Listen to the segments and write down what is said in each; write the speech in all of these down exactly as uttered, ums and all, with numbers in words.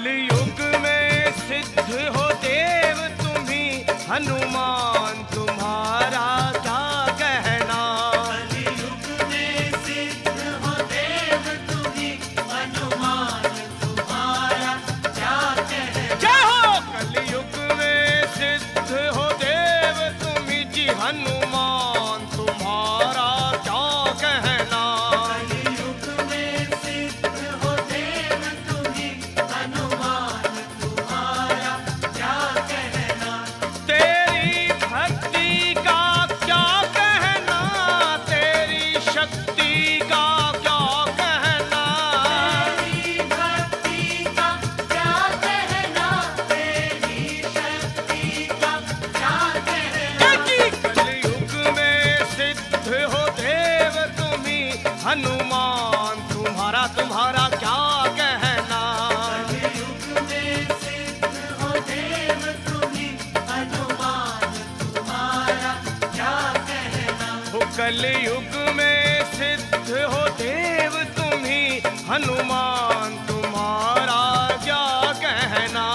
कलयुग में सिद्ध हो देव तुम्ही, हनुमान तुम्हारा क्या कहना। कलयुग में सिद्ध हो देव तुम्ही, हनुमान तुम्हारा क्या कहना। जय हो। कलयुग में सिद्ध हो देव तुम्ही जी, हनुमान तुम्हारा क्या कहना। कलयुग में सिद्ध हो देव तुम्ही, हनुमान तुम्हारा क्या कहना। तेरी भक्ति का क्या कहना, तेरी शक्ति का क्या कहना। तेरी भक्ति का क्या कहना, तेरी शक्ति का क्या कहना। कलयुग में सिद्ध हो देव तुम्ही, हनुमान तुम्हारा तुम्हारा क्या कहना। कलयुग में सिद्ध हो देव तुम्ही, हनुमान तुम्हारा क्या कहना। हो कलयुग में सिद्ध हो देव तुम्ही, हनुमान तुम्हारा क्या कहना।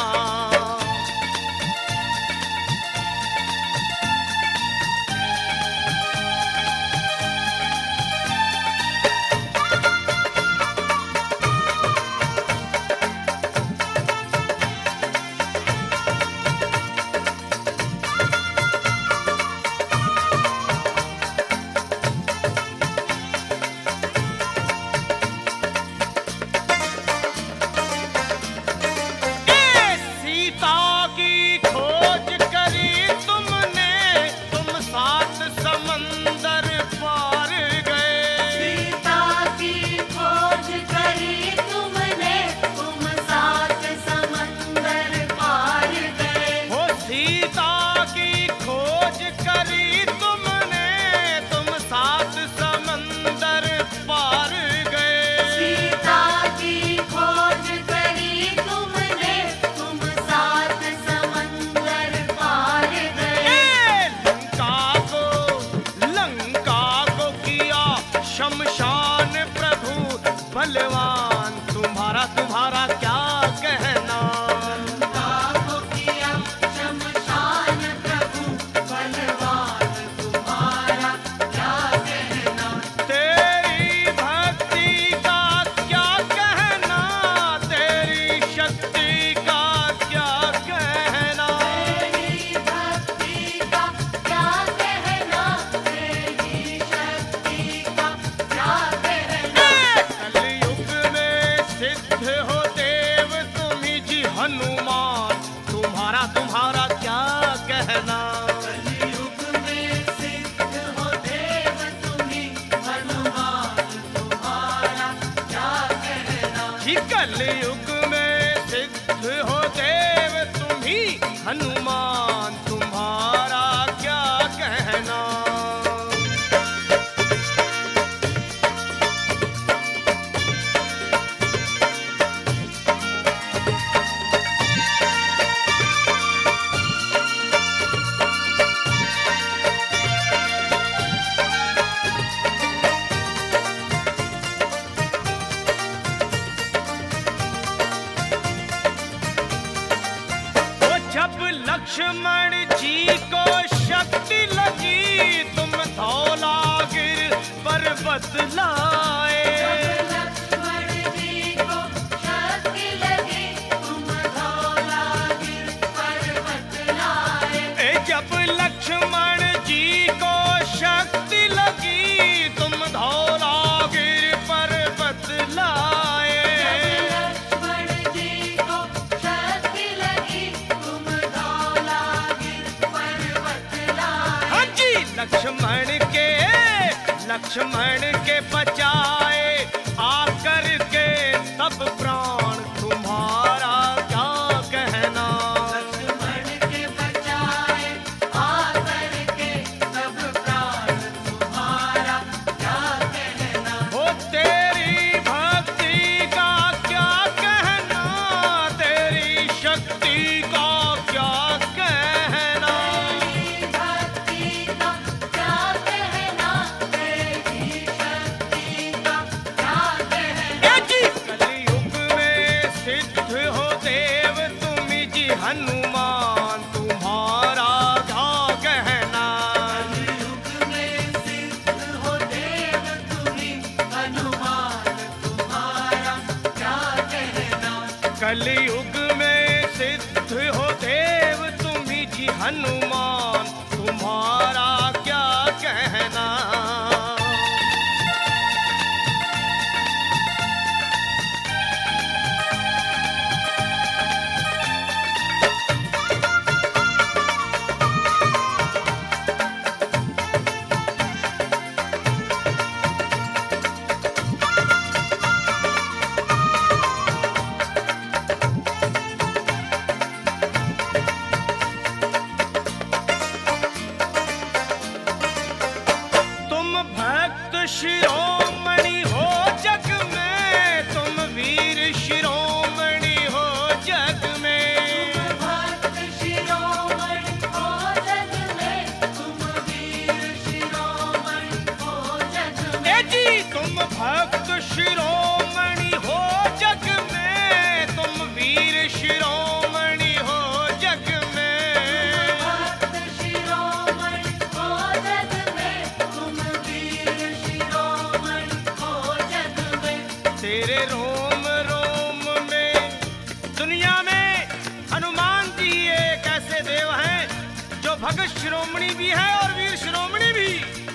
सीता की खोज करी तुमने, तुम सात समंदर पार गए। सीता की खोज करी तुमने, तुम सात समंदर पार गए। हो सीता की खोज करी तुमने, तुम सात समंदर पार गए। सीता की खोज करी तुमने, तुम सात समंदर पार गए। लंका को लंका को किया शमशान प्रभु बलवान, तुम्हारा तुम्हारा क्या कहना। को किया शमशान प्रभु बलवान, तुम्हारा क्या कहना। तेरी भक्ति का क्या कहना, तेरी शक्ति का क्या कहना। तेरी भक्ति का क्या कहना, तेरी शक्ति का क्या कहना। कलयुग में सिद्ध हो देव तुम्ही जी, हनुमान तुम्हारा तुम्हारा क्या कहना। कलयुग में सिद्ध हो देव तुम्ही, हनुमान तुम्हारा क्या कहना। जी कलयुग में सिद्ध हो देव तुम्ही, हनुमान तुम्हारा क्या कहना। वो जब लक्ष्मण जी को शक्ति लगी, तुम धौलागिर पर्वत लाए। लक्ष्मण जी को शक्ति लगी, तुम धौलागिर पर्वत लाए। ए जब लक्ष्मण जी को शक्ति लगी, तुम धौलागिर पर्वत लाए। लक्ष्मण जी को शक्ति लगी, तुम धौलागिर पर्वत लाए। हाँ जी लक्ष्मण के लक्ष्मण के बचाए आकर के तब प्राण तुम्हारा क्या कहना। लक्ष्मण के बचाए आकर के तब प्राण तुम्हारा क्या कहना। हो तेरी भक्ति का क्या कहना, तेरी शक्ति का क्या कहना। तेरी भक्ति का क्या कहना, तेरी शक्ति का हनुमान तुम्हारा क्या कहना। कलयुग में सिद्ध हो देव तुम्ही हनुमान तुम्हारा क्या कहना। कलयुग में सिद्ध हो देव तुम्ही जी हनुमान तुम्हारा क्या कहना। शिरोमणि हो जग में, तुम वीर शिरोमणि हो जग में। तुम भक्त शिरोमणि हो जग में, तुम वीर शिरोमणि हो जग में। ए जी तुम भक्त शिरोमणि हो जग में, तुम वीर शिरोमणि हो जग में। भक्त शिरोमणि हो जग में, तुम वीर शिरोमणि हो जग में। तेरे रोम रोम में दुनिया में हनुमान जी एक ऐसे देव हैं जो भगत शिरोमणि भी है और वीर शिरोमणि भी।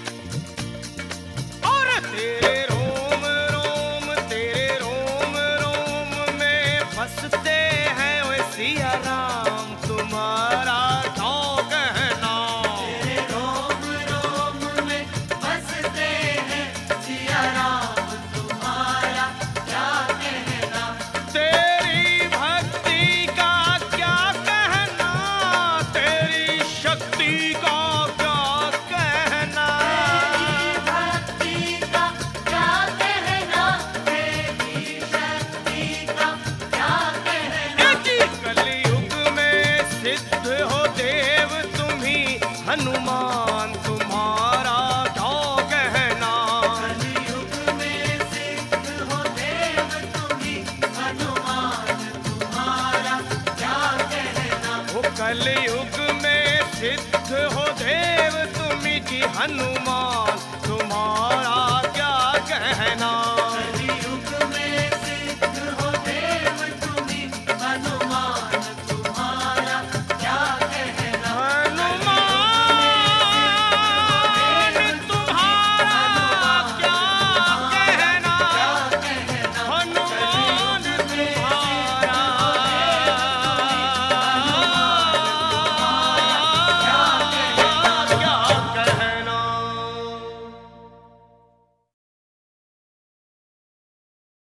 और तेरे रोम रोम तेरे रोम रोम में बसते हैं वे सिया राम तुम्हारा क्या कहना। तेरे रोम रोम में बसते हैं सिया राम तुम्हारा क्या कहना। तेरी भक्ति का क्या कहना, तेरी शक्ति का क्या कहना। तेरी भक्ति का क्या कहना, तेरी शक्ति का क्या कहना। ए जी कलयुग में सिद्ध हो देव तुम्ही हनुमान तुम्हारा क्या कहना। कलयुग में सिद्ध हो देव तुम्ही हनुमान तुम्हारा क्या कहना। वो कलयुग में सिद्ध हो देव तुम्ही जी हनुमान तुम्हारा क्या कहना।